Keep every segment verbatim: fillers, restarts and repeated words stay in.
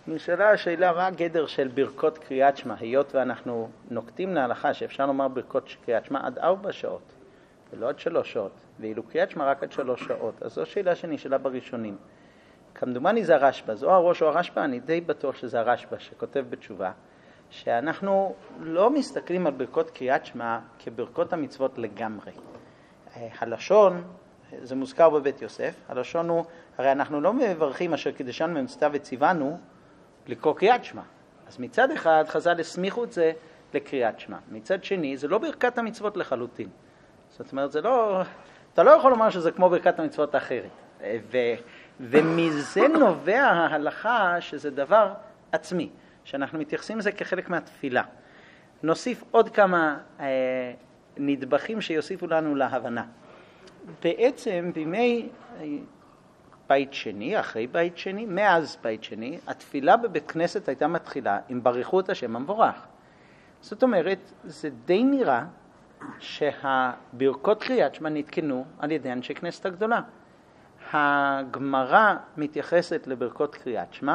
נשאלה השאלה מה הגדר של ברכות קריאת שמע, היות ואנחנו נוקטים להלכה שאפשר לומר ברכות קריאת שמע עד ארבע שעות, ולא עד שלוש שעות, ואילו קריאת שמע רק עד שלוש שעות. אז זו שאלה שנשאלה בראשונים. כמדומני זה הרשב"א, זו הראש או הרשב"א, אני די בטוח שזה הרשב"א שכותב בתשובה, שאנחנו לא מסתכלים על ברכות קריאת שמע כברכות המצוות לגמרי. הלשון, זה מוזכר בבית יוסף, הלשון הוא, הרי אנחנו לא מברכים אשר קידשנו ומצווה וציוונו לקרוא קריאת שמע. אז מצד אחד חז"ל הסמיכו את זה לקריאת שמע. מצד שני, זה לא ברכת המצוות לחלוטין. זאת אומרת, זה לא, אתה לא יכול לומר שזה כמו ברכת המצוות האחרת. ו, ומזה נובע ההלכה שזה דבר עצמי, שאנחנו מתייחסים לזה כחלק מהתפילה. נוסיף עוד כמה אה, נדבכים שיוסיפו לנו להבנה. בעצם בימי בית שני, אחרי בית שני, מאז בית שני, התפילה בבית כנסת הייתה מתחילה עם ברכות השם המבורך. זאת אומרת, זה די נראה שהברכות קריאת שמע נתקנו על ידי אנשי כנסת הגדולה. הגמרא מתייחסת לברכות קריאת שמע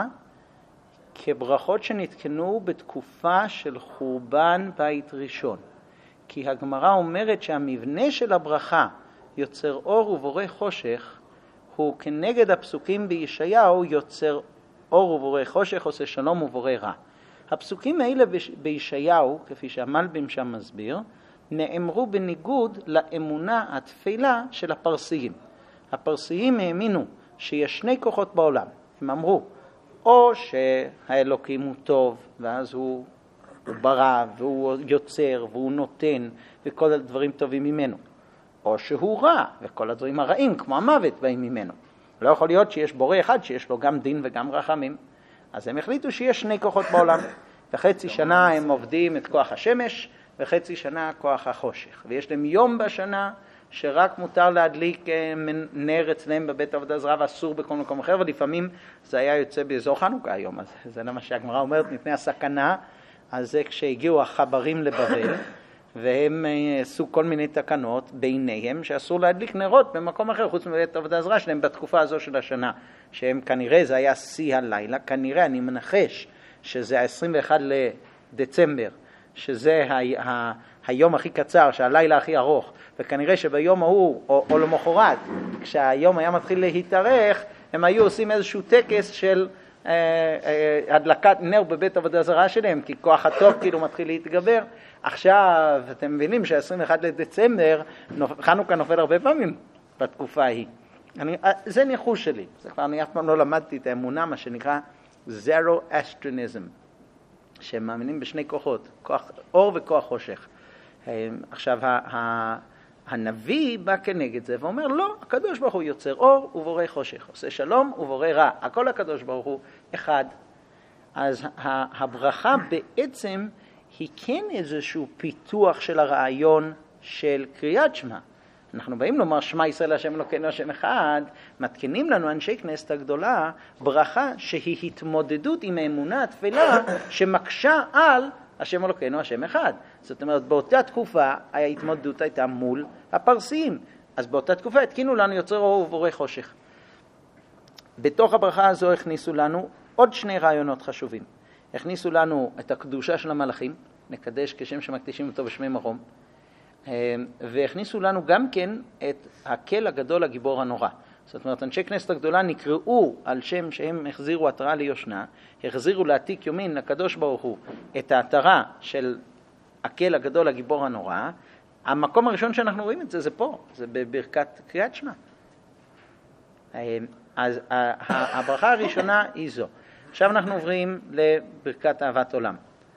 כברכות שנתקנו בתקופה של חורבן בית ראשון. כי הגמרא אומרת שהמבנה של הברכה יוצר אור ובורא חושך, הוא כנגד הפסוקים בישעיהו יוצר אור ובורא חושך, עושה שלום ובורא רע. הפסוקים האלה בישעיהו, כפי שהמלבים שם מסביר, נאמרו בניגוד לאמונה התפילה של הפרסיים. הפרסיים האמינו שיש שני כוחות בעולם. הם אמרו, או שהאלוקים הוא טוב, ואז הוא, הוא ברא, והוא יוצר, והוא נותן, וכל הדברים טובים ממנו. או שהוא רע, וכל הדברים הרעים, כמו המוות, באים ממנו. לא יכול להיות שיש בורא אחד שיש לו גם דין וגם רחמים. אז הם החליטו שיש שני כוחות בעולם. וחצי שנה הם עובדים את כוח השמש, וחצי שנה כוח החושך. ויש להם יום בשנה שרק מותר להדליק נר אצלם בבית עבודה זרה, ואסור בכל מקום אחר, ולפעמים זה היה יוצא באזור חנוכה היום. אז זה מה שהגמרא אומרת, מפני הסכנה, אז זה כשהגיעו החברים לבבל, והם עשו כל מיני תקנות ביניהם שאסור להדליק נרות במקום אחר חוץ מבית עבודה זרה שלהם בתקופה הזו של השנה, שהם כנראה זה היה שיא הלילה, כנראה אני מנחש שזה ה-עשרים ואחד לדצמבר, שזה ה- ה- היום הכי קצר, שהלילה הכי ארוך, וכנראה שביום ההוא או, או למחרת כשהיום היה מתחיל להתארך, הם היו עושים איזשהו טקס של אה, אה, הדלקת נר בבית עבודה זרה שלהם, כי כוח הטוב כאילו מתחיל להתגבר. עכשיו אתם מבינים שה-עשרים ואחד לדצמבר חנוכה נופל הרבה פעמים בתקופה ההיא. אני, זה ניחוש שלי, זה כבר אני אף פעם לא למדתי את האמונה, מה שנקרא זרואסטריאניזם, שהם מאמינים בשני כוחות, כוח אור וכוח חושך. עכשיו הנביא בא כנגד זה ואומר לא, הקדוש ברוך הוא יוצר אור ובורא חושך, עושה שלום ובורא רע, הכל הקדוש ברוך הוא אחד. אז הברכה בעצם היא כן איזשהו פיתוח של הרעיון של קריאת שמע. אנחנו באים לומר שמע ישראל השם אלוקינו השם אחד, מתקינים לנו אנשי כנסת הגדולה ברכה שהיא התמודדות עם האמונה התפילה שמקשה על השם אלוקינו השם אחד. זאת אומרת, באותה תקופה ההתמודדות הייתה מול הפרסיים, אז באותה תקופה התקינו לנו יוצר אור ובורא חושך. בתוך הברכה הזו הכניסו לנו עוד שני רעיונות חשובים. הכניסו לנו את הקדושה של המלאכים, נקדש כשם שמקדישים אותו בשמי מרום, והכניסו לנו גם כן את הקל הגדול הגיבור הנורא. זאת אומרת, אנשי כנסת הגדולה נקראו על שם שהם החזירו עטרה ליושנה, החזירו לעתיק יומין לקדוש ברוך הוא את העטרה של הקל הגדול הגיבור הנורא. המקום הראשון שאנחנו רואים את זה זה פה, זה בברכת קריאת שמע. אז הברכה הראשונה היא זו. עכשיו אנחנו עוברים לברכת אהבת עולם.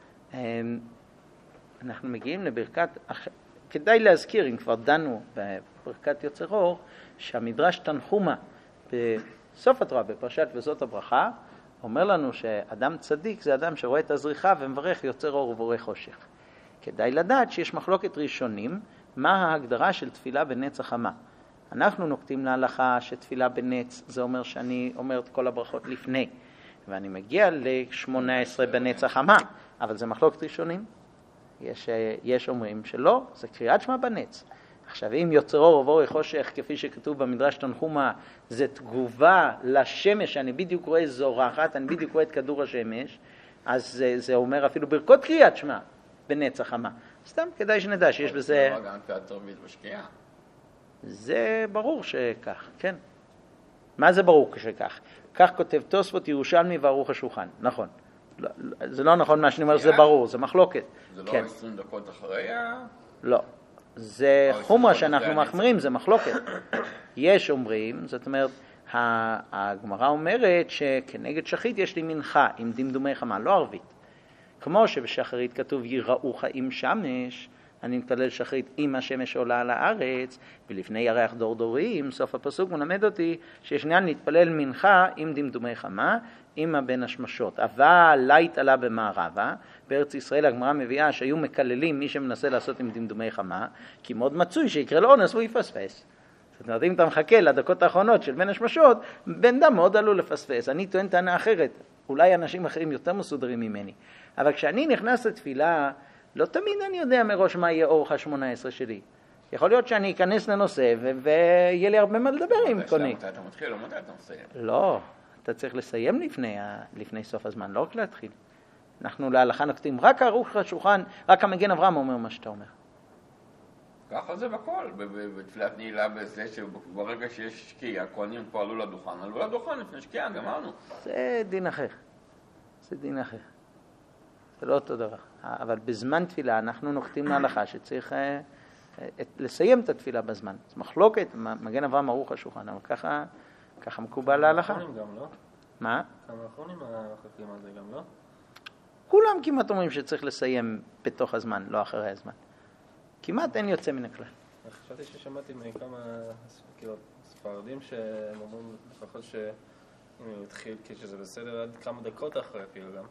אנחנו מגיעים לברכת, כדאי להזכיר, אם כבר דנו בברכת יוצר אור, שהמדרש תנחומה בסוף התורה, בפרשת וזאת הברכה, אומר לנו שאדם צדיק זה אדם שרואה את הזריחה ומברך יוצר אור ובורא חושך. כדאי לדעת שיש מחלוקת ראשונים, מה ההגדרה של תפילה בנץ החמה. אנחנו נוקטים להלכה שתפילה בנץ, זה אומר שאני אומר את כל הברכות לפני, ואני מגיע ל-שמונה עשרה בנץ החמה, אבל זה מחלוקת ראשונים. יש, יש אומרים שלא, זה קריאת שמע בנץ. עכשיו, אם יוצר אור ובורא חושך, כפי שכתוב במדרש תנחומא, זה תגובה לשמש, אני בדיוק רואה זורחת, אני בדיוק רואה את כדור השמש, אז זה, זה אומר אפילו ברכות קריאת שמע בנצח חמה. סתם כדאי שנדע שיש בזה... זה לא גם תפילת ערבית בשקיעה. זה ברור שכך, כן. מה זה ברור שכך? כך כותב תוספות ירושלמי וערוך השולחן, נכון. לא, זה לא נכון מה שאני אומר, זה ברור, זה מחלוקת. זה לא כן. עשרים דקות אחרי ה... לא. זה חומרה שאנחנו מחמירים, זה מחלוקת. יש אומרים, זאת אומרת, הגמרא אומרת שכנגד שחית יש לי מנחה עם דמדומי חמה, לא ערבית. כמו שבשחרית כתוב יראוך עם שמש, אני מתפלל שחרית עם השמש עולה על הארץ, ולפני ירח דור דורים, סוף הפסוק מלמד אותי שישנן להתפלל מנחה עם דמדומי חמה, עם הבן השמשות. אבל לית עלה במערבה, בארץ ישראל הגמרא מביאה שהיו מקללים מי שמנסה לעשות עם דמדומי חמה, כי מאוד מצוי שיקרה לו אונס והוא יפספס. זאת אומרת, אם אתה מחכה לדקות האחרונות של בן השמשות, בן דם מאוד עלול לפספס. אני טוען טענה אחרת, אולי אנשים אחרים יותר מסודרים ממני. אבל כשאני נכנס לתפילה, לא תמיד אני יודע מראש מה יהיה אורך ה-שמונה עשרה שלי. יכול להיות שאני אכנס לנושא ו- ויהיה לי הרבה מה לדבר עם קוני. מתי אתה מתחיל או מתי אתה מסיים? לא, אתה צריך לסיים לפני, ה- לפני סוף הזמן, לא רק להתחיל. אנחנו להלכה נוקטים, רק ערוך השולחן, רק המגן אברהם אומר מה שאתה אומר. ככה זה בכל, בתפילת נעילה בזה שברגע שיש שקיעה, הכהנים כבר עלו לדוכן, עלו לדוכן לפני שקיעה, גמרנו. זה דין אחר, זה דין אחר. זה לא אותו דבר. אבל בזמן תפילה אנחנו נוקטים להלכה שצריך אה, את, לסיים את התפילה בזמן. זה מחלוקת, מגן אברהם ערוך השולחן, אבל ככה, ככה מקובל להלכה. כמה אחרונים גם לא? מה? כמה אחרונים מחכים על זה גם לא? כולם כמעט אומרים שצריך לסיים בתוך הזמן, לא אחרי הזמן. כמעט אין יוצא מן הכלל. חשבתי ששמעתי מכמה כאילו, ספרדים שהם אומרים לפחות שאם הוא התחיל כשזה בסדר עד כמה דקות אחרי אפילו גם.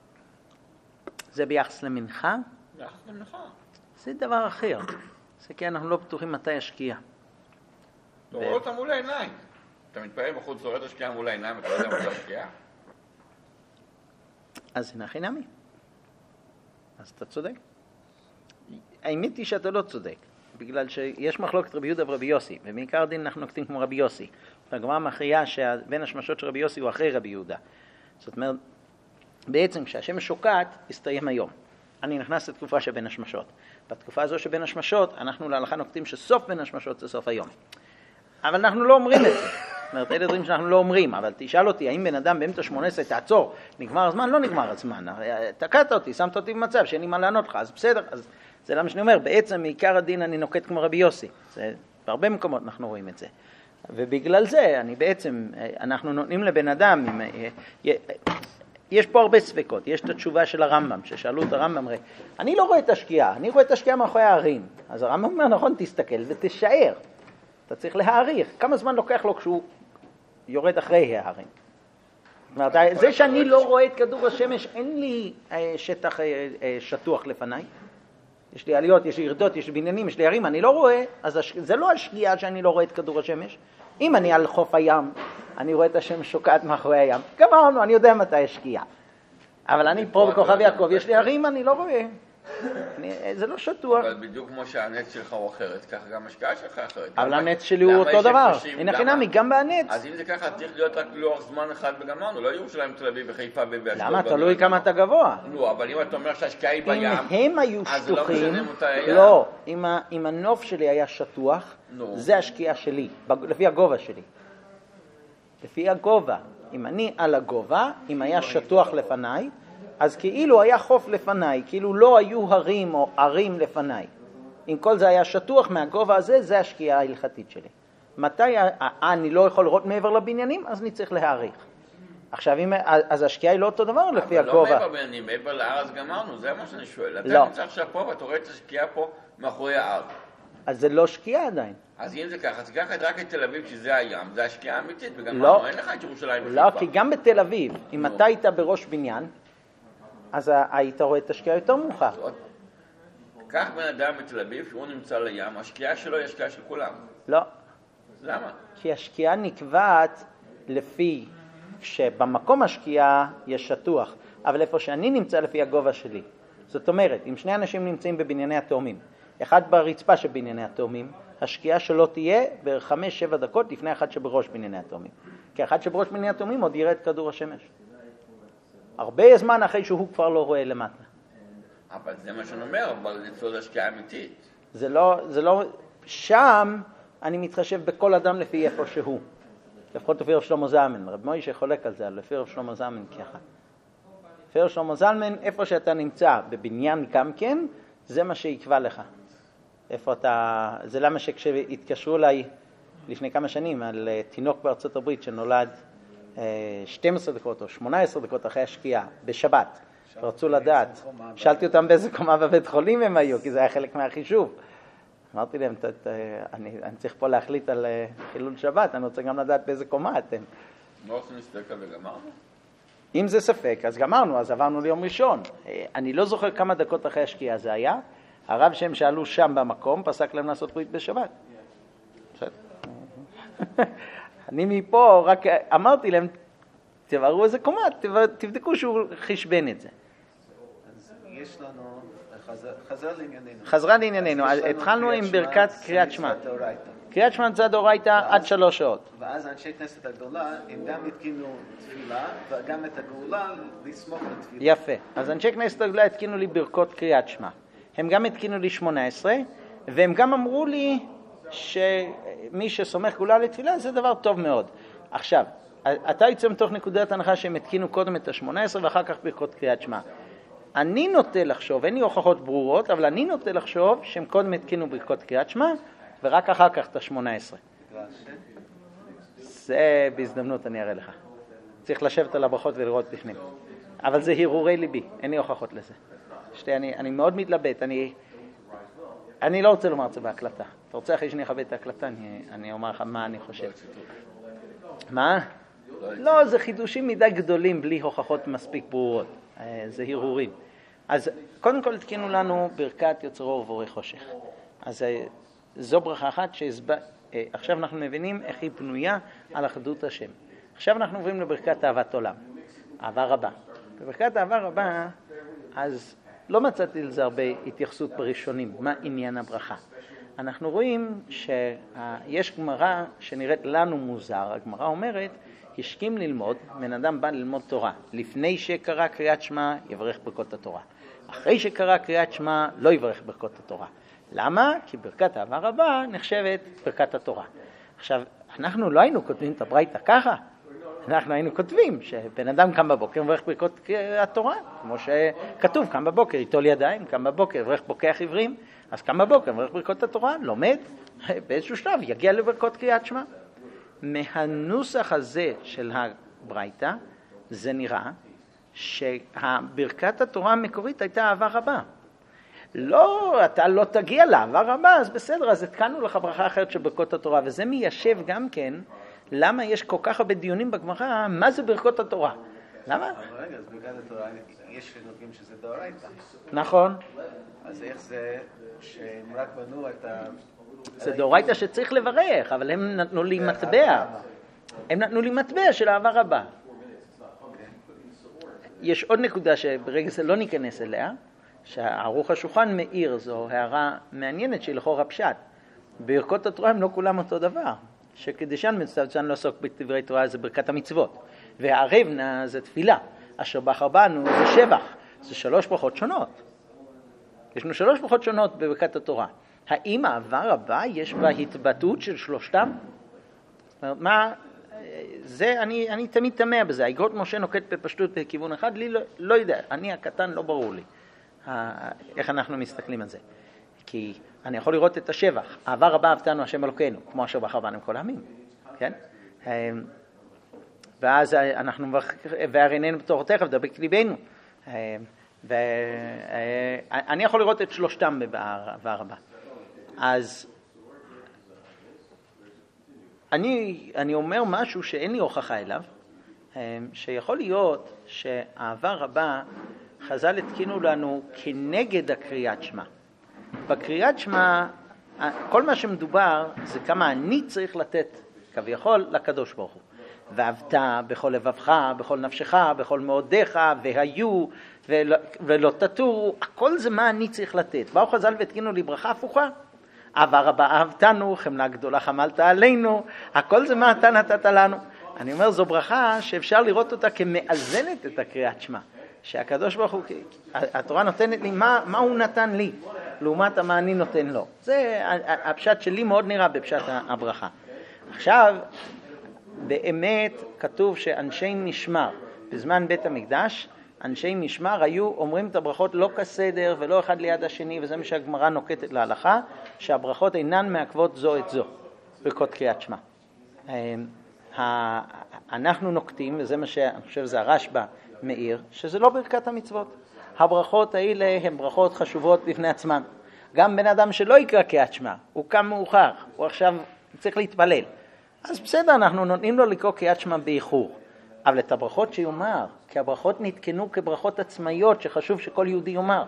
זה ביחס למנחה? ביחס למנחה. זה דבר אחר. זה כי אנחנו לא בטוחים מתי השקיעה. אתה רואה אותה מול העיניים. אתה מתפעל בחוץ, רואה את השקיעה מול העיניים, אתה לא יודע מתי השקיעה. אז זה נכי נמי. אז אתה צודק. האמת היא שאתה לא צודק, בגלל שיש מחלוקת רבי יהודה ורבי יוסי, ובעיקר הדין אנחנו נוקטים כמו רבי יוסי. והגמרא מכריעה שבין השמשות של רבי יוסי הוא אחרי רבי יהודה. זאת אומרת, בעצם כשהשמש שוקעת, הסתיים היום. אני נכנס לתקופה שבין השמשות. בתקופה הזו שבין השמשות, אנחנו להלכה נוקטים שסוף בין השמשות זה סוף היום. אבל אנחנו לא אומרים את זה. זאת אומרת, אלה דברים שאנחנו לא אומרים, אבל תשאל אותי, האם בן אדם באמצע שמונה עשרה תעצור, נגמר הזמן? לא נגמר הזמן. תקעת אותי, שמת אותי במצב שאין לי מה לענות לך, אז בסדר. אז זה למה שאני אומר, בעצם מעיקר הדין אני נוקט כמו רבי יוסי. זה, בהרבה מקומות אנחנו רואים את זה. ובגלל זה, אני בעצם, אנחנו נותנים לבן אדם, עם, יש פה הרבה ספקות. יש את התשובה של הרמב"ם, ששאלו את הרמב"ם, אני לא רואה את השקיעה, אני רואה את השקיעה מאחורי הערים. אז הרמב"ם אומר, נכון, תסתכל ותשאר. אתה צריך להעריך. כמה זמן לוקח לו כשהוא יורד אחרי הערים? זה שאני לא רואה את כדור השמש, אין לי שטח שטוח לפניי. יש לי עליות, יש לי ירדות, יש לי בניינים, יש לי ערים, אני לא רואה, אז זה לא השקיעה שאני לא רואה את כדור השמש. אם אני על חוף הים, אני רואה את השמש שוקעת מאחורי הים. גמרנו, אני יודע מתי השקיעה. אבל אני פה בכוכב יעקב, יש לי ערים, אני לא רואה. זה לא שטוח. אבל בדיוק כמו שהנץ שלך הוא אחרת, ככה גם השקעה שלך אחרת. אבל הנץ שלי הוא אותו דבר. הנה חינמי, גם בהנץ. אז אם זה ככה, צריך להיות רק לאורך זמן אחד וגמרנו, לא ירושלים, תל אביב וחיפה ובאשדוד. למה? תלוי כמה אתה גבוה. לא, אבל אם אתה אומר שהשקעה היא בים, אם הם היו שטוחים, לא, אם הנוף שלי היה שטוח, זה השקיעה שלי, לפי הגובה שלי. לפי הגובה. אם אני על הגובה, אם היה שטוח לפניי, אז כאילו היה חוף לפניי, כאילו לא היו הרים או ערים לפניי. אם כל זה היה שטוח מהגובה הזה, זה השקיעה ההלכתית שלי. מתי אני לא יכול לראות מעבר לבניינים, אז אני צריך להעריך. עכשיו, אם, אז השקיעה היא לא אותו דבר לפי הגובה. אבל לא מעבר לבניינים, מעבר להר אז גמרנו, זה מה שאני שואל. אתה לא. נמצא עכשיו פה ואתה רואה את השקיעה פה מאחורי ההר. אז זה לא שקיעה עדיין. אז אם זה ככה, אז תיקח רק את תל אביב שזה הים, זה השקיעה האמיתית, וגם לא. אין לך את ירושלים וחיפה. לא, כי גם בתל אביב, אם אתה היית בראש בניין, אז היית רואה את השקיעה יותר מאוחר. כך בן אדם בתל אביב, שהוא נמצא לים, השקיעה שלו היא השקיעה של כולם. לא. למה? כי השקיעה נקבעת לפי, שבמקום השקיעה יש שטוח, אבל איפה שאני נמצא לפי הגובה שלי. זאת אומרת, אם שני אנשים נמצאים בבנייני התאומים, אחד ברצפה של בנייני התאומים, השקיעה שלו תהיה בחמש שבע דקות לפני אחד שבראש בנייני התאומים. כי אחד שבראש בנייני התאומים עוד יראה את כדור השמש. הרבה זמן אחרי שהוא כבר לא רואה למטה. אבל זה מה שאני אומר, אבל זה סוד השקיעה אמיתית. זה לא, זה לא, שם אני מתחשב בכל אדם לפי איפה שהוא. לפחות לפי רב שלמה זלמן, רב מוישה חולק על זה, לפי רב שלמה זלמן ככה. לפי רב שלמה זלמן, איפה שאתה נמצא, בבניין גם כן, זה מה שיקבע לך. איפה אתה, זה למה שכשהתקשרו אליי לפני כמה שנים על תינוק בארצות הברית שנולד שתים עשרה דקות או שמונה עשרה דקות אחרי השקיעה, בשבת, ורצו לדעת, שאלתי אותם באיזה קומה בבית חולים הם היו, כי זה היה חלק מהחישוב. אמרתי להם, אני, אני צריך פה להחליט על חילול שבת, אני רוצה גם לדעת באיזה קומה אתם. לא עושים ספקה וגמרנו? אם זה ספק, אז גמרנו, אז עברנו ליום ראשון. אני לא זוכר כמה דקות אחרי השקיעה זה היה. הרב שהם שאלו שם במקום, פסק להם לעשות ברית בשבת. אני מפה רק אמרתי להם, תברו איזה קומה, תבדקו שהוא חשבן את זה. אז יש לנו, חזרה לענייננו. חזרה לענייננו, התחלנו עם ברכת קריאת שמע. קריאת שמע זה דאורייתא עד שלוש שעות. ואז אנשי כנסת הגדולה, הם גם התקינו תפילה, וגם את הגאולה לסמוך לתפילה. יפה. אז אנשי כנסת הגדולה התקינו לי ברכות קריאת שמע. הם גם התקינו לי שמונה עשרה, והם גם אמרו לי שמי שסומך גאולה לתפילה זה דבר טוב מאוד. עכשיו, אתה יוצא מתוך נקודת הנחה שהם התקינו קודם את ה-שמונה עשרה ואחר כך ברכות קריאת שמע. אני נוטה לחשוב, אין לי הוכחות ברורות, אבל אני נוטה לחשוב שהם קודם התקינו ברכות קריאת שמע, ורק אחר כך את ה-שמונה עשרה. זה בהזדמנות אני אראה לך. צריך לשבת על הברכות ולראות בפנים. אבל זה הרהורי ליבי, אין לי הוכחות לזה. שתי, אני, אני מאוד מתלבט, אני, אני לא רוצה לומר את זה בהקלטה. אתה רוצה אחרי שאני אכבד את ההקלטה, אני, אני אומר לך מה אני חושב. מה? לא, זה חידושים מדי גדולים בלי הוכחות מספיק ברורות. זה הרהורים. אז קודם כל התקינו לנו ברכת יוצר אור ובורא חושך. אז זו ברכה אחת שהסבר... עכשיו אנחנו מבינים איך היא בנויה על אחדות השם. עכשיו אנחנו עוברים לברכת אהבת עולם. אהבה רבה. בברכת אהבה רבה, אז לא מצאתי לזה הרבה התייחסות בראשונים. מה עניין הברכה? אנחנו רואים שיש גמרא שנראית לנו מוזר. הגמרא אומרת, השכים ללמוד, בן אדם בא ללמוד תורה. לפני שקרא קריאת שמע, יברך ברכות התורה. אחרי שקרא קריאת שמע, לא יברך ברכות התורה. למה? כי ברכת אהבה רבה נחשבת ברכת התורה. עכשיו, אנחנו לא היינו כותבים את הברייתא ככה. אנחנו היינו כותבים שבן אדם קם בבוקר מברך ברכות התורה, כמו שכתוב, קם בבוקר, יטול ידיים, קם בבוקר, מברך בוקח עברים, אז קם בבוקר, מברך ברכות התורה, לומד, באיזשהו שלב יגיע לברכות קריאת שמע. מהנוסח הזה של הברייתא, זה נראה שהברכת התורה המקורית הייתה אהבה רבה. לא, אתה לא תגיע לאהבה רבה, אז בסדר, אז התקנו לך ברכה אחרת של ברכות התורה, וזה מיישב גם כן, למה יש כל כך הרבה דיונים בגמרא, מה זה ברכות התורה? למה? אבל רגע, אז ברכת התורה, יש שנוגעים שזה דאורייתא. נכון. אז איך זה שהם רק בנו את ה... זה דאורייתא שצריך לברך, אבל הם נתנו לי מטבע. הם נתנו לי מטבע של אהבה רבה. יש עוד נקודה שברגע זה לא ניכנס אליה, שהערוך השולחן מאיר, זו הערה מעניינת שהיא לכאורה פשט. ברכות התורה הם לא כולם אותו דבר. שקדישן מצטמצם לעסוק בדברי תורה זה ברכת המצוות. והערבנה זה תפילה. אשר בחר בנו זה שבח. זה שלוש ברכות שונות. יש לנו שלוש ברכות שונות בברכת התורה. האם אהבה רבה יש בה התבטאות של שלושתם? מה, זה, אני, אני תמיד תמה בזה. האגרות משה נוקט בפשטות בכיוון אחד, לי לא, לא יודע. אני הקטן לא ברור לי. איך אנחנו מסתכלים על זה. כי אני יכול לראות את השבח. אהבה רבה אהבתנו השם אלוקינו, כמו אשר בחר בנו כל העמים. כן? ואז אנחנו, והרננו בתורתך ודבק ליבנו. ואני יכול לראות את שלושתם באהבה רבה. אז אני, אני אומר משהו שאין לי הוכחה אליו, שיכול להיות שאהבה רבה חז"ל התקינו לנו כנגד הקריאת שמע. בקריאת שמע, כל מה שמדובר זה כמה אני צריך לתת כביכול לקדוש ברוך הוא. ואהבת בכל לבבך, בכל נפשך, בכל מאודיך, והיו ולא, ולא תטורו, הכל זה מה אני צריך לתת. באו חז"ל והתקינו לי ברכה הפוכה. אהבה רבה אהבתנו, חמלה גדולה חמלת עלינו, הכל זה מה אתה נתת לנו. אני אומר, זו ברכה שאפשר לראות אותה כמאזנת את הקריאת שמע. שהקדוש ברוך הוא, התורה נותנת לי מה, מה הוא נתן לי, לעומת מה אני נותן לו. זה הפשט שלי מאוד נראה בפשט הברכה. עכשיו, באמת כתוב שאנשי משמר, בזמן בית המקדש, אנשי משמר היו אומרים את הברכות לא כסדר ולא אחד ליד השני, וזה מה שהגמרא נוקטת להלכה, שהברכות אינן מעכבות זו את זו, ברכות קריאת שמע. אנחנו נוקטים, וזה מה שאני חושב זה הרשב"א מאיר, שזה לא ברכת המצוות. הברכות האלה הן ברכות חשובות בפני עצמן. גם בן אדם שלא יקרא קריאת שמע, הוא קם מאוחר, הוא עכשיו צריך להתפלל. אז בסדר, אנחנו נותנים לו לקרוא קריאת שמע באיחור. אבל את הברכות שיאמר, כי הברכות נתקנו כברכות עצמאיות שחשוב שכל יהודי יאמר.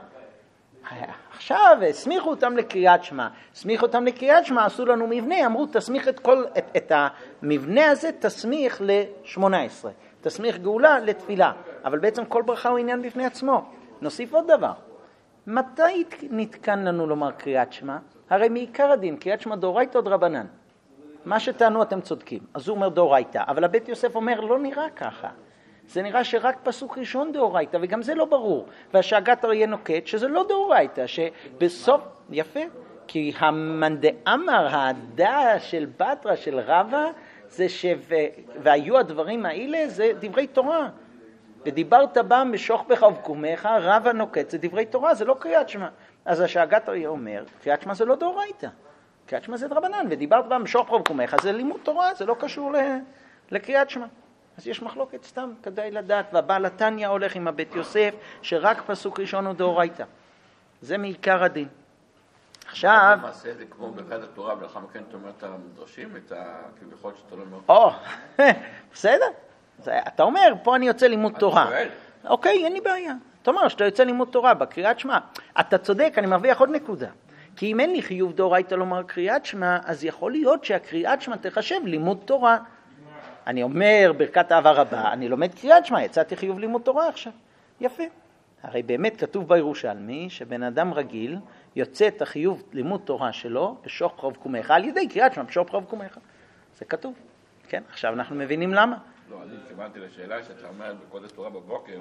עכשיו, הסמיכו אותם לקריאת שמע. הסמיכו אותם לקריאת שמע, עשו לנו מבנה, אמרו, תסמיך את כל, את, את המבנה הזה, תסמיך ל-שמונה עשרה. תסמיך גאולה לתפילה. אבל בעצם כל ברכה הוא עניין בפני עצמו. נוסיף עוד דבר. מתי נתקן לנו לומר קריאת שמע? הרי מעיקר הדין, קריאת שמע דאורייתא עוד רבנן. מה שטענו אתם צודקים. אז הוא אומר דאורייתא. אבל הבית יוסף אומר, לא נראה ככה. זה נראה שרק פסוק ראשון דאורייתא, וגם זה לא ברור. והשאגת אריה נוקט שזה לא דאורייתא, שבסוף, יפה, כי המנדאמר, העדה של בתרא, של רבא, זה ש... והיו הדברים האלה, זה דברי תורה. ודיברת בם בשוך בך ובקומך, רבא נוקט, זה דברי תורה, זה לא קריאת שמע. אז השאגת אריה אומר, קריאת שמע זה לא דאורייתא. קריאת שמע זה דרבנן, ודיברת בם בשוך בך ובקומך, זה לימוד תורה, זה לא קשור לקריאת שמע. אז יש מחלוקת סתם, כדאי לדעת, והבעל התניא הולך עם הבית יוסף, שרק פסוק ראשון הוא דאורייתא. זה מעיקר הדין. עכשיו... למעשה זה כמו ברכת התורה, ולאחר מכן אתה אומר את המדרשים, את הכביכול שאתה לא אומר... או, בסדר. אתה אומר, פה אני יוצא לימוד תורה. אוקיי, אין לי בעיה. אתה אומר שאתה יוצא לימוד תורה בקריאת שמע. אתה צודק, אני מרוויח עוד נקודה. כי אם אין לי חיוב דאורייתא לומר קריאת שמע, אז יכול להיות שהקריאת שמע תחשב לימוד תורה. אני אומר ברכת אהבה רבה, אני לומד קריאת שמע, יצאתי חיוב לימוד תורה עכשיו. יפה. הרי באמת כתוב בירושלמי שבן אדם רגיל יוצא את החיוב לימוד תורה שלו בשוך חוב קומך, על ידי קריאת שמע בשוך חוב קומך. זה כתוב. כן, עכשיו אנחנו מבינים למה. לא, אני התכוונתי לשאלה שאתה אומר בקודש תורה בבוקר,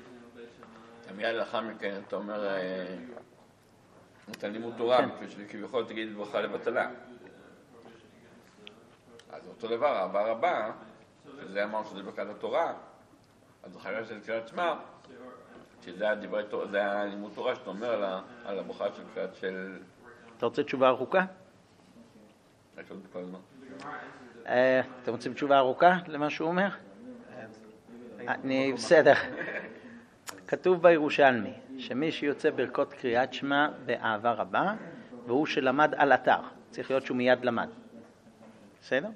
מיד לאחר מכן אתה אומר, אתה לימוד תורה, כביכול תגיד ברכה לבטלה. אז אותו דבר, אהבה רבה, שזה אמר שזה ברכת התורה, אז אחרי של קריאת שמע, שזה הדברי תורה, זה הלימוד תורה שאתה אומר על, על הברכה של קריאת של... אתה רוצה תשובה ארוכה? יש עוד כל הזמן. אתם רוצים תשובה ארוכה למה שהוא אומר? אני בסדר. כתוב בירושלמי שמי שיוצא ברכות קריאת שמע באהבה רבה, והוא שלמד על אתר, צריך להיות שהוא מיד למד. בסדר?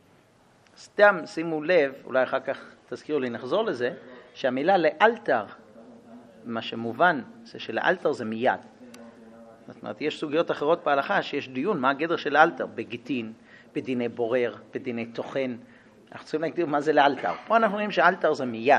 סתם שימו לב, אולי אחר כך תזכירו לי, נחזור לזה, שהמילה לאלתר, מה שמובן זה שלאלתר זה מיד. זאת אומרת, יש סוגיות אחרות בהלכה שיש דיון, מה הגדר של לאלתר? בגיטין, בדיני בורר, בדיני תוכן. אנחנו צריכים להגדיר מה זה לאלתר. פה אנחנו רואים שאלתר זה מיד.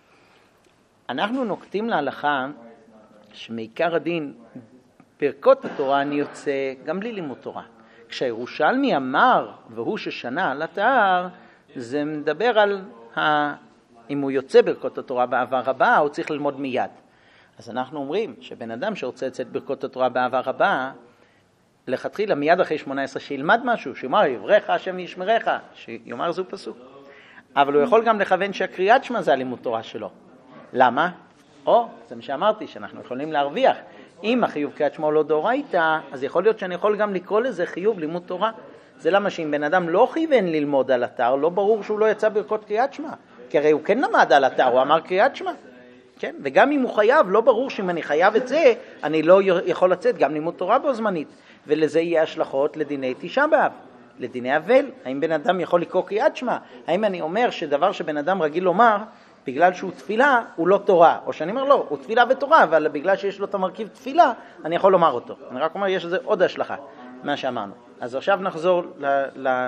אנחנו נוקטים להלכה שמעיקר הדין, ברכות התורה אני יוצא גם בלי לימוד תורה. כשהירושלמי אמר, והוא ששנה על התאר, זה מדבר על ה... אם הוא יוצא ברכות התורה באהבה רבה, הוא צריך ללמוד מיד. אז אנחנו אומרים שבן אדם שרוצה לצאת ברכות התורה באהבה רבה, לכתחילה מיד אחרי שמונה עשרה שילמד משהו, שיאמר יברך השם וישמרך, שיאמר זו פסוק. אבל הוא יכול גם לכוון שהקריאת שמע זה הלימוד תורה שלו. למה? או, זה מה שאמרתי, שאנחנו יכולים להרוויח. אם החיוב קריאת שמע לא דאורייתא, אז יכול להיות שאני יכול גם לקרוא לזה חיוב לימוד תורה. זה למה שאם בן אדם לא כיוון ללמוד על אתר, לא ברור שהוא לא יצא ברכות קריאת שמע. כי הרי הוא כן למד על אתר, הוא אמר קריאת שמע. כן? וגם אם הוא חייב, לא ברור שאם אני חייב את זה, אני לא יכול לצאת גם לימוד תורה בו זמנית. ולזה יהיה השלכות לדיני תשעה באב, לדיני אבל. האם בן אדם יכול לקרוא קריאת שמע? האם אני אומר שדבר שבן אדם רגיל לומר, בגלל שהוא תפילה, הוא לא תורה? או שאני אומר לא, הוא תפילה ותורה, אבל בגלל שיש לו את המרכיב תפילה, אני יכול לומר אותו. אני רק אומר, יש לזה עוד השלכה, מה שאמרנו. אז עכשיו נחזור ל... ל...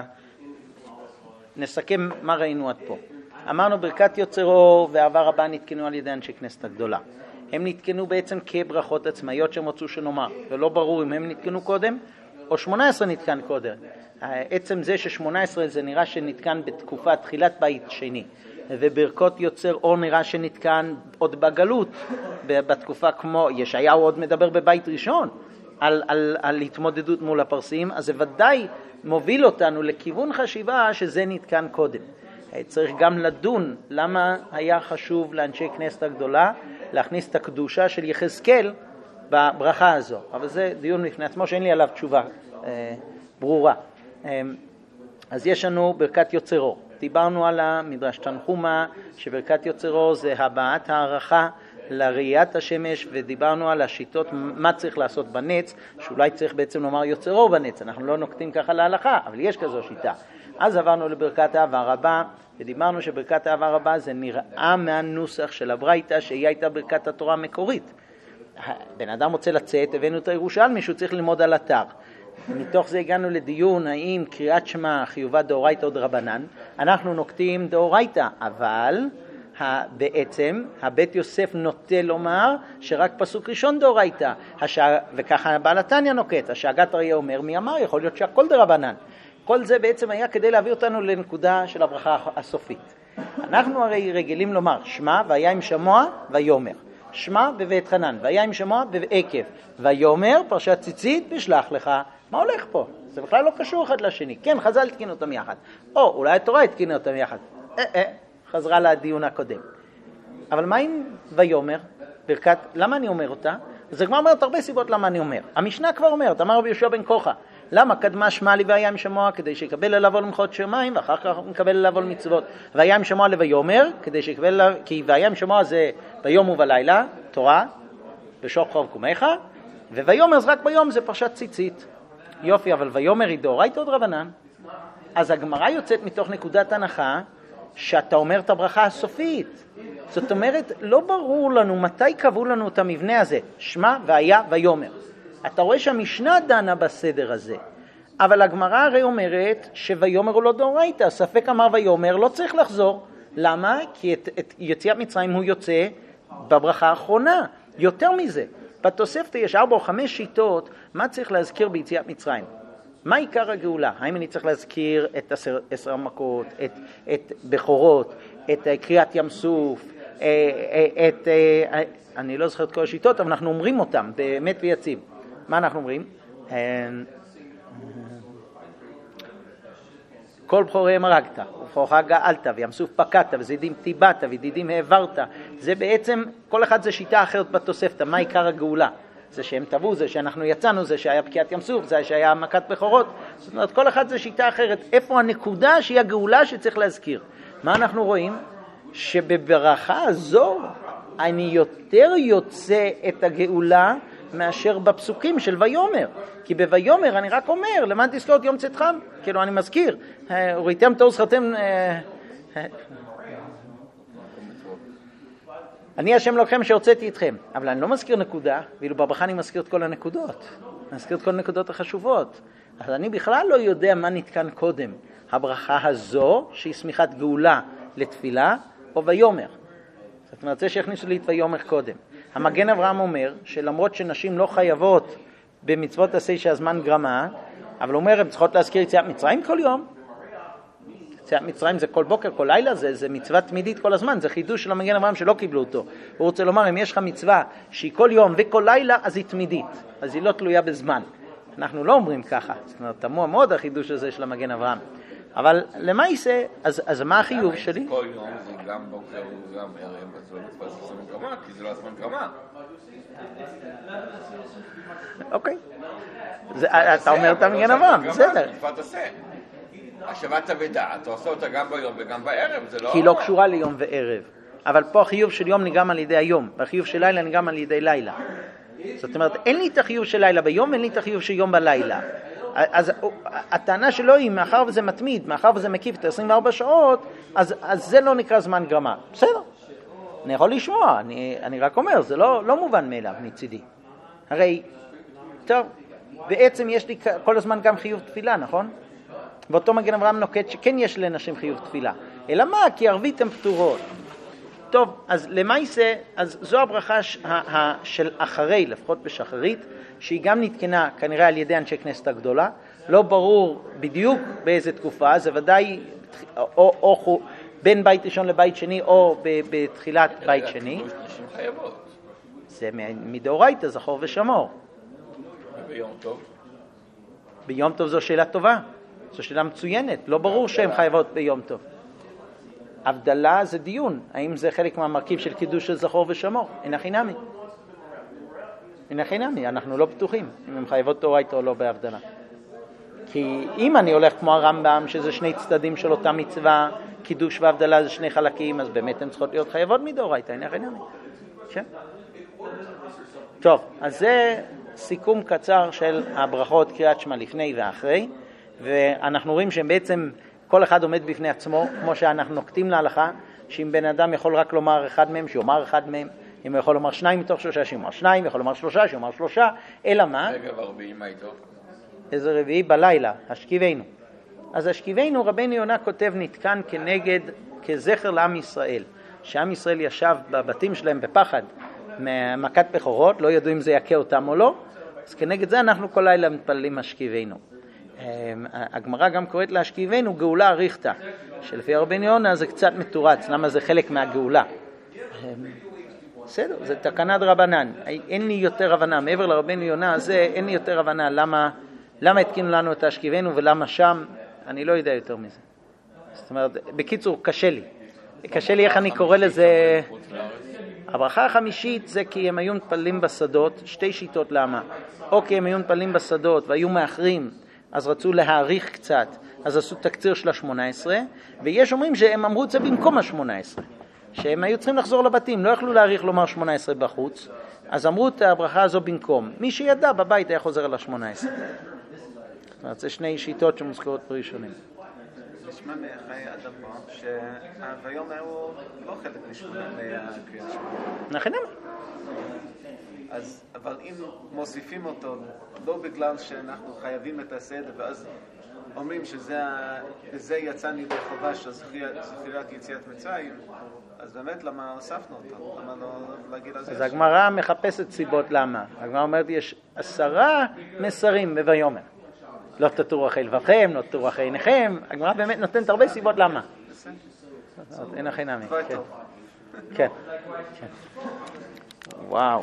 נסכם מה ראינו עד פה. אמרנו ברכת יוצרו ואהבה רבה נתקנו על ידי אנשי כנסת הגדולה. הם נתקנו בעצם כברכות עצמאיות שהם רצו שנאמר, ולא ברור אם הם נתקנו קודם או שמונה עשרה נתקן קודם. עצם זה ש-שמונה עשרה זה נראה שנתקן בתקופת תחילת בית שני, וברכות יוצר אור נראה שנתקן עוד בגלות, בתקופה כמו, ישעיהו עוד מדבר בבית ראשון, על, על, על התמודדות מול הפרסים, אז זה ודאי מוביל אותנו לכיוון חשיבה שזה נתקן קודם. צריך גם לדון למה היה חשוב לאנשי כנסת הגדולה להכניס את הקדושה של יחזקאל בברכה הזו. אבל זה דיון לפני עצמו שאין לי עליו תשובה אה, ברורה. אה, אז יש לנו ברכת יוצר אור. דיברנו על המדרש תנחומה, שברכת יוצר אור זה הבעת הערכה לראיית השמש, ודיברנו על השיטות, מה צריך לעשות בנץ, שאולי צריך בעצם לומר יוצר אור בנץ. אנחנו לא נוקטים ככה להלכה, אבל יש כזו שיטה. אז עברנו לברכת אהבה רבה, ודיברנו שברכת אהבה רבה זה נראה מהנוסח של הברייתא, שהיא הייתה ברכת התורה המקורית. בן אדם רוצה לצאת, הבאנו את הירושלמי, שהוא צריך ללמוד על אתר. מתוך זה הגענו לדיון האם קריאת שמע חיובה דאורייתא או דרבנן. אנחנו נוקטים דאורייתא, אבל בעצם הבית יוסף נוטה לומר שרק פסוק ראשון דאורייתא, השע... וככה בעל התניא נוקט. השאגת אריה אומר מי אמר, יכול להיות שהכל דרבנן. כל זה בעצם היה כדי להביא אותנו לנקודה של הברכה הסופית. אנחנו הרי רגילים לומר שמע והיה עם שמוע ויומר, שמע בבית חנן והיה עם שמוע בעקב, ויומר פרשת ציצית בשלח לך. מה הולך פה? זה בכלל לא קשור אחד לשני. כן, חז"ל התקינו אותם יחד, או אולי התורה התקינה אותם יחד. אה אה חזרה לדיון הקודם. אבל מה עם ויומר? ברכת, למה אני אומר אותה? זה כבר אומרת הרבה סיבות למה אני אומר. המשנה כבר אומרת, אמר רבי יהושע בן כוחה, למה קדמה שמע לי והיה עם שמוע? כדי שיקבל אליו עול מלכות שמיים, ואחר כך מקבל אליו עול מצוות. והיה עם שמוע לויומר, כדי שיקבל אליו, כי והיה עם שמוע זה ביום ובלילה, תורה, בשוך חוב קומך, וויומר זה רק ביום, זה פרשת ציצית. יופי, אבל ויומר היא דאורייתא או דרבנן? אז הגמרא יוצאת מתוך נקודת הנחה, שאתה אומר את הברכה הסופית. זאת אומרת, לא ברור לנו מתי קבעו לנו את המבנה הזה, שמע והיה ויומר. אתה רואה שהמשנה דנה בסדר הזה, אבל הגמרא הרי אומרת שויומר הוא לא דאורייתא, ספק אמר ויומר לא צריך לחזור. למה? כי את, את יציאת מצרים הוא יוצא בברכה האחרונה. יותר מזה, בתוספתא יש ארבע או חמש שיטות מה צריך להזכיר ביציאת מצרים. מה עיקר הגאולה? האם אני צריך להזכיר את עשר, עשר המכות, את, את בכורות, את קריאת ים סוף, את, אני לא זוכר את כל השיטות, אבל אנחנו אומרים אותם באמת ויציב. מה אנחנו אומרים? כל בחוריהם הרגת, ובחורך גאלת, וים סוף פקדת, וזידים טיבעת, ודידים העברת. זה בעצם, כל אחד זה שיטה אחרת בתוספתא. מה עיקר הגאולה? זה שהם טבעו, זה שאנחנו יצאנו, זה שהיה בקיעת ים סוף, זה שהיה מכת בכורות. זאת אומרת, כל אחד זה שיטה אחרת. איפה הנקודה שהיא הגאולה שצריך להזכיר? מה אנחנו רואים? שבברכה הזו אני יותר יוצא את הגאולה מאשר בפסוקים של ויומר. כי בויומר אני רק אומר, למען תזכור את יום צאתכם. כאילו אני מזכיר, ראיתם תור זכרתם... אני השם לוקחם שהוצאתי אתכם, אבל אני לא מזכיר נקודה, ואילו בברכה אני מזכיר את כל הנקודות. אני מזכיר את כל הנקודות החשובות. אז אני בכלל לא יודע מה נתקן קודם, הברכה הזו שהיא סמיכת גאולה לתפילה, או ויומר. זאת אומרת, זה שהכניסו לי את ויומר קודם. המגן אברהם אומר שלמרות שנשים לא חייבות במצוות עשה שהזמן גרמה, אבל הוא אומר, הן צריכות להזכיר יציאת מצרים כל יום. יציאת מצרים זה כל בוקר, כל לילה, זה, זה מצווה תמידית כל הזמן, זה חידוש של המגן אברהם שלא קיבלו אותו. הוא רוצה לומר, אם יש לך מצווה שהיא כל יום וכל לילה, אז היא תמידית, אז היא לא תלויה בזמן. אנחנו לא אומרים ככה, זאת אומרת, תמוה מאוד החידוש הזה של המגן אברהם. אבל למה יישא, אז, אז מה החיוב שלי? כל יום זה גם בוקר וגם ערב, אז לא נתפס לזמן גרמה, כי זה לא הזמן גרמה. אוקיי. אתה אומר את המגן אברהם, בסדר. השבת אבדה, אתה עושה אותה גם ביום וגם בערב, זה לא... כי היא לא קשורה ליום וערב. אבל פה החיוב של יום נגרם על ידי היום, והחיוב של לילה נגרם על ידי לילה. זאת אומרת, אין לי את החיוב של לילה ביום, אין לי את החיוב של יום בלילה. אז הטענה שלו היא, מאחר וזה מתמיד, מאחר וזה מקיף את עשרים וארבע שעות, אז, אז זה לא נקרא זמן גרמה. בסדר, אני יכול לשמוע, אני, אני רק אומר, זה לא, לא מובן מאליו מצידי. הרי, טוב, בעצם יש לי כל הזמן גם חיוב תפילה, נכון? ואותו מגן אברהם נוקט שכן יש לנשים חיוב תפילה. אלא מה? כי ערבית הן פטורות. טוב, אז למעשה, אז זו הברכה ש, ה, ה, של אחרי, לפחות בשחרית, שהיא גם נתקנה כנראה על ידי אנשי כנסת הגדולה, לא ברור בדיוק באיזה תקופה, זה ודאי או, או, או בין בית ראשון לבית שני או ב, בתחילת בית שני. נשים חייבות. זה מדאורייתא, זכור ושמור. ביום טוב? ביום טוב זו שאלה טובה, זו שאלה מצוינת, לא ברור שהן חייבות ביום טוב. הבדלה זה דיון, האם זה חלק מהמרכיב של קידוש של זכור ושמור? אין הכי נמי. אין הכי נמי, אנחנו לא בטוחים אם הן חייבות דאורייתא או לא בהבדלה. כי אם אני הולך כמו הרמב"ם, שזה שני צדדים של אותה מצווה, קידוש והבדלה זה שני חלקים, אז באמת הן צריכות להיות חייבות מדאורייתא, אין הכי נמי. כן? טוב, אז זה סיכום קצר של הברכות קריאת שמע לפני ואחרי, ואנחנו רואים שבעצם כל אחד עומד בפני עצמו, כמו שאנחנו נוקטים להלכה, שאם בן אדם יכול רק לומר אחד מהם, שיאמר אחד מהם, אם הוא יכול לומר שניים מתוך שלושה, שיאמר שניים, יכול לומר שלושה, שיאמר שלושה, אלא מה? רגע, והרביעי מה איתו? איזה רביעי? בלילה, השכיבנו. אז השכיבנו, רבנו יונה כותב, נתקן כנגד, כזכר לעם ישראל, שעם ישראל ישב בבתים שלהם בפחד, ממכת בכורות, לא ידעו אם זה יקה אותם או לא, אז כנגד זה אנחנו כל לילה מתפללים השכיבנו. הגמרא גם קוראת להשכיבנו גאולה אריכתא, שלפי רבנו יונה זה קצת מתורץ, למה זה חלק מהגאולה. בסדר, זה תקנת רבנן, אין לי יותר הבנה, מעבר לרבנו יונה הזה, אין לי יותר הבנה למה, למה התקינו לנו את השכיבנו ולמה שם, אני לא יודע יותר מזה. זאת אומרת, בקיצור, קשה לי. קשה לי איך אני קורא לזה. הברכה החמישית זה כי הם היו מתפללים בשדות, שתי שיטות למה. או כי הם היו מתפללים בשדות והיו מאחרים, אז רצו להאריך קצת, אז עשו תקציר של ה-שמונה עשרה, ויש אומרים שהם אמרו את זה במקום ה-שמונה עשרה, שהם היו צריכים לחזור לבתים, לא יכלו להאריך לומר שמונה עשרה בחוץ, אז אמרו את הברכה הזו במקום. מי שידע בבית היה חוזר על ה-שמונה עשרה. זאת אומרת, זה שני שיטות שמוזכרות בראשונים. נשמע מחיי אדמו שהוויום הוא לא חלק משמונה מהקריאה שלנו. נכון. אז, אבל אם מוסיפים אותו, לא בגלל שאנחנו חייבים את הסדר, ואז אומרים שזה בזה יצאנו ידי חובה של זכירת יציאת מצרים, אז באמת למה הוספנו אותו? למה לא להגיד על זה? אז הגמרא מחפשת סיבות למה. הגמרא אומרת יש עשרה מסרים בויאמר. לא תטורו אחרי לבבכם, לא תטורו אחרי עיניכם. הגמרא באמת נותנת הרבה סיבות למה. אין הכי נמי. כן. כן. וואו.